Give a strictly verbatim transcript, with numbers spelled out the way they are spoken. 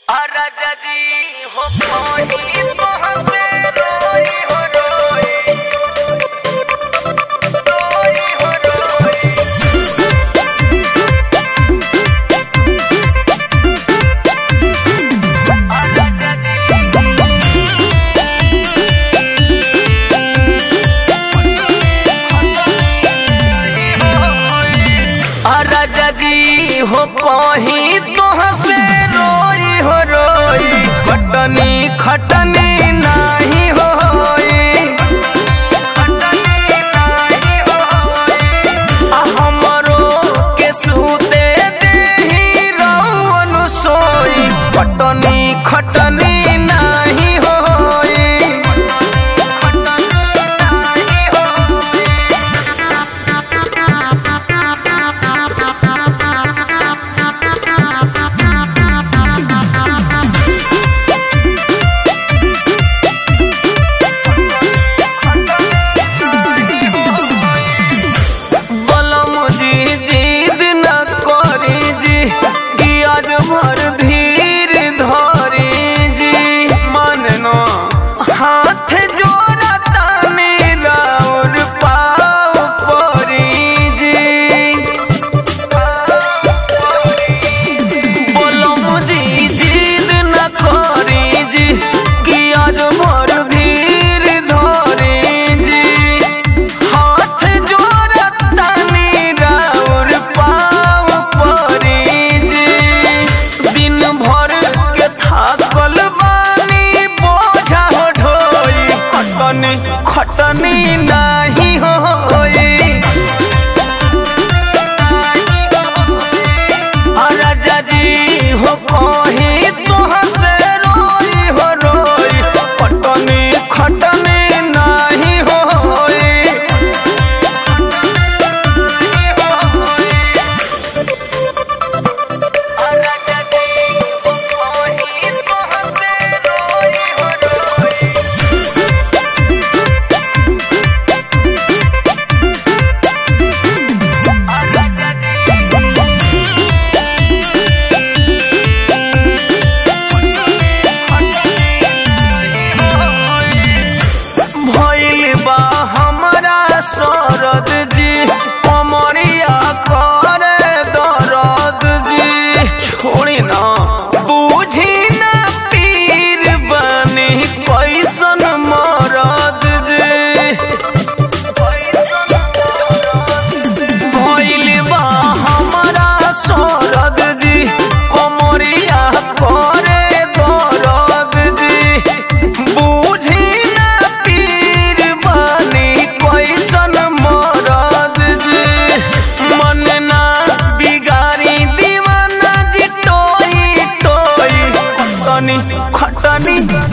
हो पही तोह से रोई हो रोई खटनी खटनी नाही होई हमरो के सूते देही रौन सोई खटनी खटनी नाही होई भर धीर धरी जी मन नो हाथ जोड़ा तानी राउर पाव परी जी बोलो मुझे जिद न करी जी कि आज भर धीर धरी जी हाथ जोड़ा तानी राउर पाव परी जी दिन भर के थाकल बानी बोझा हो ढोई खटनी खटनी नाही होई राजा जी हो कही तोह से रोई हो रोई खटनी खटनी नाही होई शरद जी कमरिया करे दर्द जी छोड़ी ना बूझी ना पीर बनी कैसन मरद जी भइल बा हमरा शरद जी कमरिया करे दर्द जी बूझी ना पीर बनी कैसन मरद जी मन ना बिगाड़ी दीवाना जी टोई टोई खटनी खटनी